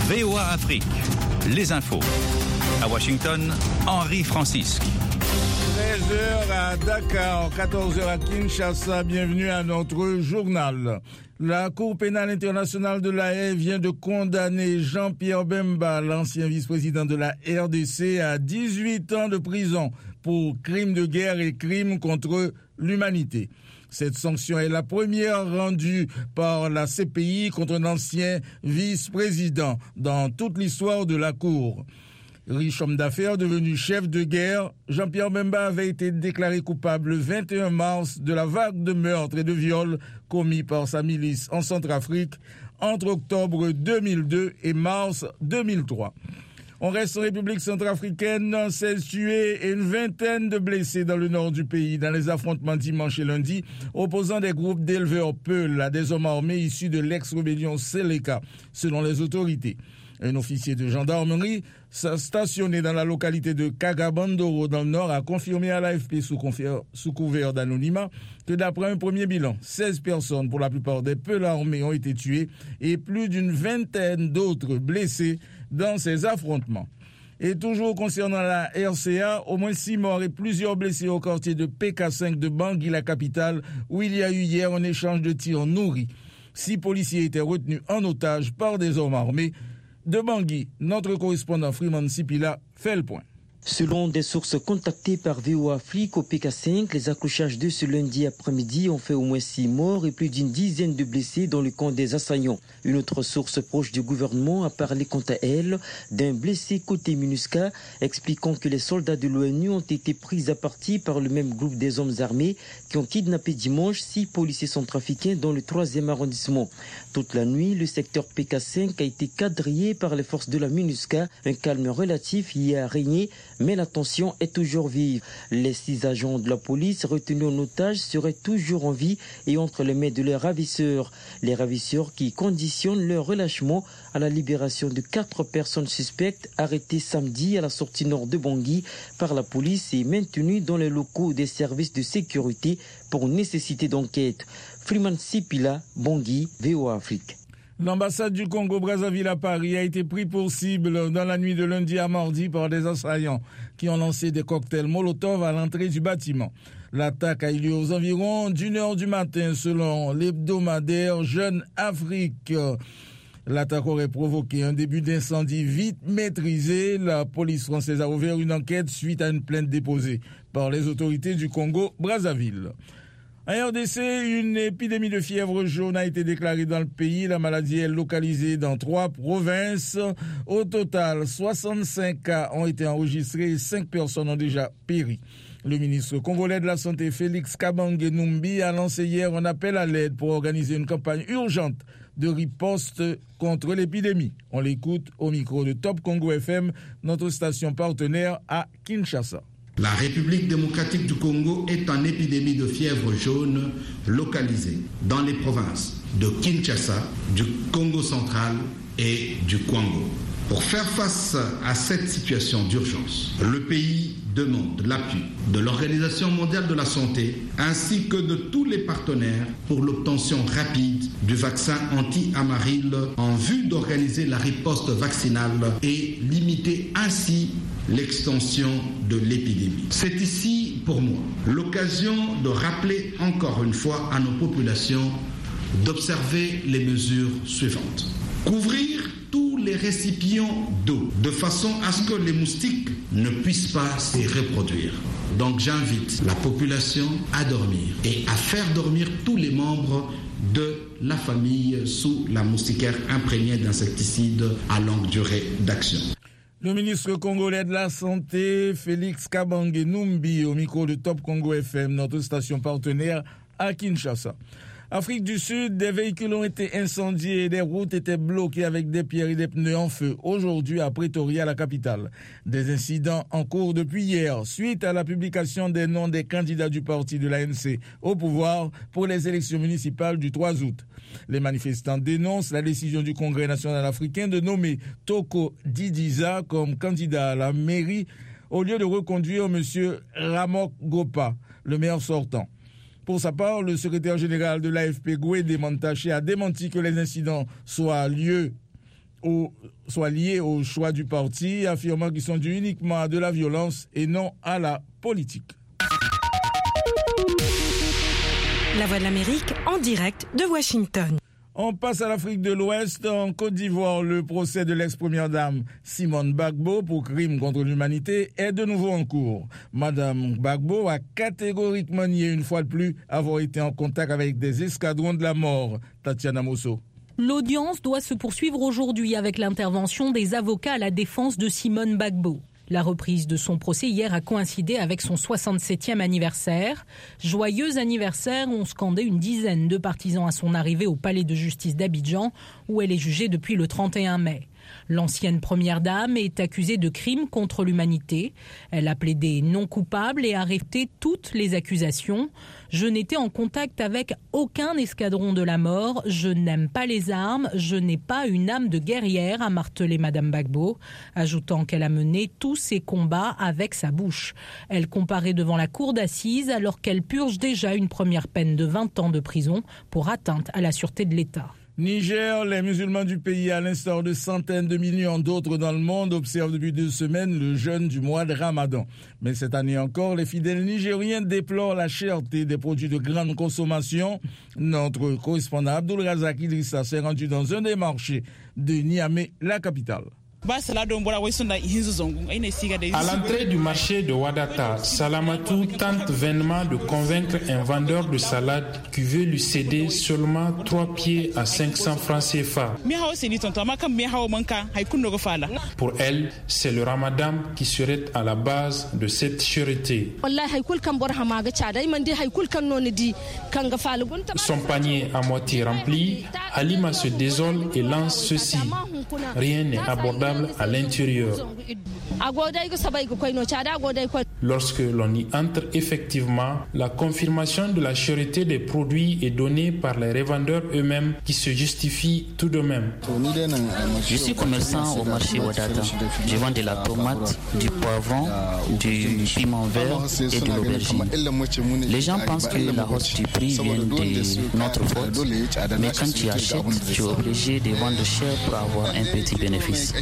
VOA Afrique, les infos. À Washington, Henri Francisque. 13h à Dakar, 14h à Kinshasa, bienvenue à notre journal. La Cour pénale internationale de La Haye vient de condamner Jean-Pierre Bemba, l'ancien vice-président de la RDC, à 18 ans de prison pour crimes de guerre et crimes contre l'humanité. Cette sanction est la première rendue par la CPI contre un ancien vice-président dans toute l'histoire de la Cour. Riche homme d'affaires devenu chef de guerre, Jean-Pierre Bemba avait été déclaré coupable le 21 mars de la vague de meurtres et de viols commis par sa milice en Centrafrique entre octobre 2002 et mars 2003. On reste en République centrafricaine, 16 tués et une vingtaine de blessés dans le nord du pays dans les affrontements dimanche et lundi opposant des groupes d'éleveurs Peul à des hommes armés issus de l'ex-rébellion Seleka, selon les autorités. Un officier de gendarmerie stationné dans la localité de Kagabandoro dans le nord a confirmé à l'AFP sous couvert d'anonymat que d'après un premier bilan, 16 personnes, pour la plupart des Peuls armés, ont été tuées et plus d'une vingtaine d'autres blessés dans ces affrontements. Et toujours concernant la RCA, au moins 6 morts et plusieurs blessés au quartier de PK5 de Bangui, la capitale, où il y a eu hier un échange de tirs nourris. 6 policiers étaient retenus en otage par des hommes armés. De Bangui, notre correspondant Freeman Sipila fait le point. Selon des sources contactées par VOA Afrique au PK5, les accrochages de ce lundi après-midi ont fait au moins 6 morts et plus d'une dizaine de blessés dans le camp des assaillants. Une autre source proche du gouvernement a parlé quant à elle d'un blessé côté MINUSCA, expliquant que les soldats de l'ONU ont été pris à partie par le même groupe des hommes armés qui ont kidnappé dimanche 6 policiers centrafricains dans le 3e arrondissement. Toute la nuit, le secteur PK5 a été quadrillé par les forces de la MINUSCA. Un calme relatif y a régné, mais la tension est toujours vive. Les 6 agents de la police retenus en otage seraient toujours en vie et entre les mains de leurs ravisseurs. Les ravisseurs qui conditionnent leur relâchement à la libération de 4 personnes suspectes arrêtées samedi à la sortie nord de Bangui par la police et maintenues dans les locaux des services de sécurité pour nécessité d'enquête. Freeman Sipila, Bangui, VOA Afrique. L'ambassade du Congo-Brazzaville à Paris a été pris pour cible dans la nuit de lundi à mardi par des assaillants qui ont lancé des cocktails Molotov à l'entrée du bâtiment. L'attaque a eu lieu aux environs d'1h du matin selon l'hebdomadaire Jeune Afrique. L'attaque aurait provoqué un début d'incendie vite maîtrisé. La police française a ouvert une enquête suite à une plainte déposée par les autorités du Congo-Brazzaville. En RDC, une épidémie de fièvre jaune a été déclarée dans le pays. La maladie est localisée dans 3 provinces. Au total, 65 cas ont été enregistrés et 5 personnes ont déjà péri. Le ministre congolais de la Santé, Félix Kabange Numbi, a lancé hier un appel à l'aide pour organiser une campagne urgente de riposte contre l'épidémie. On l'écoute au micro de Top Congo FM, notre station partenaire à Kinshasa. La République démocratique du Congo est en épidémie de fièvre jaune localisée dans les provinces de Kinshasa, du Congo central et du Kwango. Pour faire face à cette situation d'urgence, le pays demande l'appui de l'Organisation mondiale de la santé ainsi que de tous les partenaires pour l'obtention rapide du vaccin anti-amaryle en vue d'organiser la riposte vaccinale et limiter ainsi l'extension de l'épidémie. C'est ici, pour moi, l'occasion de rappeler encore une fois à nos populations d'observer les mesures suivantes. Couvrir tous les récipients d'eau de façon à ce que les moustiques ne puissent pas s'y reproduire. Donc j'invite la population à dormir et à faire dormir tous les membres de la famille sous la moustiquaire imprégnée d'insecticides à longue durée d'action. Le ministre congolais de la Santé, Félix Kabange Numbi, au micro de Top Congo FM, notre station partenaire à Kinshasa. Afrique du Sud, des véhicules ont été incendiés et des routes étaient bloquées avec des pierres et des pneus en feu aujourd'hui à Pretoria, la capitale. Des incidents en cours depuis hier, suite à la publication des noms des candidats du parti de l'ANC au pouvoir pour les élections municipales du 3 août. Les manifestants dénoncent la décision du Congrès national africain de nommer Toko Didiza comme candidat à la mairie au lieu de reconduire M. Ramok Gopa, le maire sortant. Pour sa part, le secrétaire général de l'AFP, Gwede Mantaché, a démenti que les incidents soient lieu soit liés au choix du parti, affirmant qu'ils sont dus uniquement à de la violence et non à la politique. La Voix de l'Amérique en direct de Washington. On passe à l'Afrique de l'Ouest. En Côte d'Ivoire, le procès de l'ex-première dame Simone Gbagbo pour crime contre l'humanité est de nouveau en cours. Madame Gbagbo a catégoriquement nié une fois de plus avoir été en contact avec des escadrons de la mort. Tatiana Mosso. L'audience doit se poursuivre aujourd'hui avec l'intervention des avocats à la défense de Simone Gbagbo. La reprise de son procès hier a coïncidé avec son 67e anniversaire. Joyeux anniversaire, ont scandé une dizaine de partisans à son arrivée au palais de justice d'Abidjan, où elle est jugée depuis le 31 mai. L'ancienne première dame est accusée de crimes contre l'humanité. Elle a plaidé non coupable et a réfuté toutes les accusations. Je n'étais en contact avec aucun escadron de la mort. Je n'aime pas les armes. Je n'ai pas une âme de guerrière, a martelé Madame Gbagbo, ajoutant qu'elle a mené tous ses combats avec sa bouche. Elle comparait devant la cour d'assises alors qu'elle purge déjà une première peine de 20 ans de prison pour atteinte à la sûreté de l'État. Niger, les musulmans du pays, à l'instar de centaines de millions d'autres dans le monde, observent depuis 2 semaines le jeûne du mois de Ramadan. Mais cette année encore, les fidèles nigériens déplorent la cherté des produits de grande consommation. Notre correspondant Abdul Razak Idrissa s'est rendu dans un des marchés de Niamey, la capitale. À l'entrée du marché de Wadata, Salamatou tente vainement de convaincre un vendeur de salade qui veut lui céder seulement 3 pieds à 500 francs CFA. Pour elle, c'est le ramadan qui serait à la base de cette charité. Son panier à moitié rempli, Halima se désole et lance ceci. Rien n'est abordable à l'intérieur. Lorsque l'on y entre effectivement, la confirmation de la cherté des produits est donnée par les revendeurs eux-mêmes qui se justifient tout de même. Je suis commerçant au marché Wadata. Je vends de la tomate, du poivron, du piment vert et de l'aubergine. Les gens pensent que la hausse du prix vient de notre faute, mais quand tu achètes, tu es obligé de vendre cher pour avoir un petit bénéfice.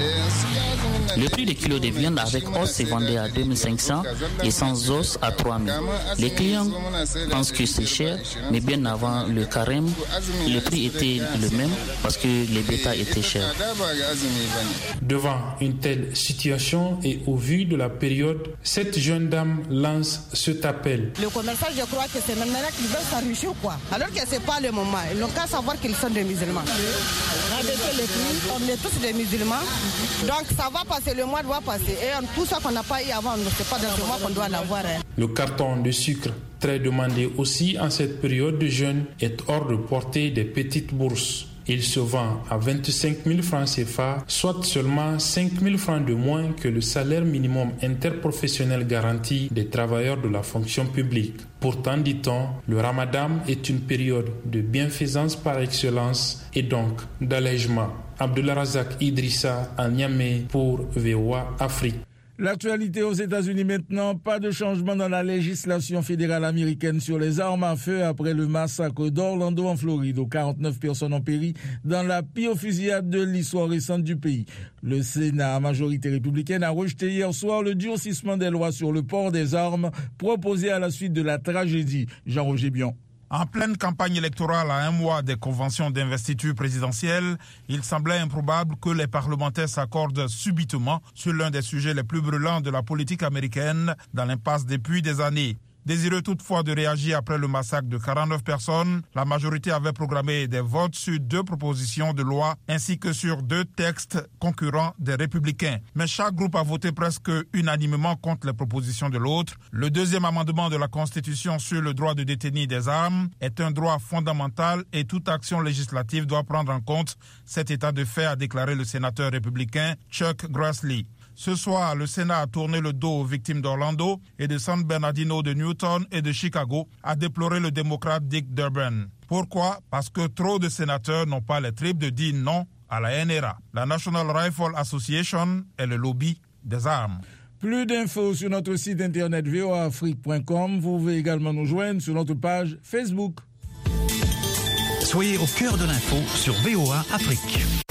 Le prix des kilos de viande avec os se vendait à 2500 et sans os à 3000. Les clients pensent que c'est cher, mais bien avant le carême, le prix était le même parce que les bétails étaient chers. Devant une telle situation et au vu de la période, cette jeune dame lance cet appel. Le commerçant, je crois que c'est maintenant qu'ils veulent s'enrichir, quoi. Alors que ce n'est pas le moment. Ils n'ont qu'à savoir qu'ils sont des musulmans. Rabaisser les prix, on est tous des musulmans. Donc ça va passer, le mois doit passer. Et tout ça qu'on n'a pas eu avant, c'est pas dans ce mois qu'on doit l'avoir. Le carton de sucre, très demandé aussi en cette période de jeûne, est hors de portée des petites bourses. Il se vend à 25 000 francs CFA, soit seulement 5 000 francs de moins que le salaire minimum interprofessionnel garanti des travailleurs de la fonction publique. Pourtant, dit-on, le ramadan est une période de bienfaisance par excellence et donc d'allègement. Abdullah Razak Idrissa à Niamey pour VOA Afrique. L'actualité aux États-Unis maintenant, pas de changement dans la législation fédérale américaine sur les armes à feu après le massacre d'Orlando en Floride où 49 personnes ont péri dans la pire fusillade de l'histoire récente du pays. Le Sénat à majorité républicaine a rejeté hier soir le durcissement des lois sur le port des armes proposé à la suite de la tragédie. Jean-Roger Bion. En pleine campagne électorale à un mois des conventions d'investiture présidentielle, il semblait improbable que les parlementaires s'accordent subitement sur l'un des sujets les plus brûlants de la politique américaine dans l'impasse depuis des années. Désireux toutefois de réagir après le massacre de 49 personnes, la majorité avait programmé des votes sur 2 propositions de loi ainsi que sur 2 textes concurrents des républicains. Mais chaque groupe a voté presque unanimement contre les propositions de l'autre. Le 2e amendement de la Constitution sur le droit de détenir des armes est un droit fondamental et toute action législative doit prendre en compte cet état de fait, a déclaré le sénateur républicain Chuck Grassley. Ce soir, le Sénat a tourné le dos aux victimes d'Orlando et de San Bernardino de Newton et de Chicago, a déploré le démocrate Dick Durbin. Pourquoi ? Parce que trop de sénateurs n'ont pas les tripes de dire non à la NRA. La National Rifle Association est le lobby des armes. Plus d'infos sur notre site internet voaafrique.com. Vous pouvez également nous joindre sur notre page Facebook. Soyez au cœur de l'info sur VOA Afrique.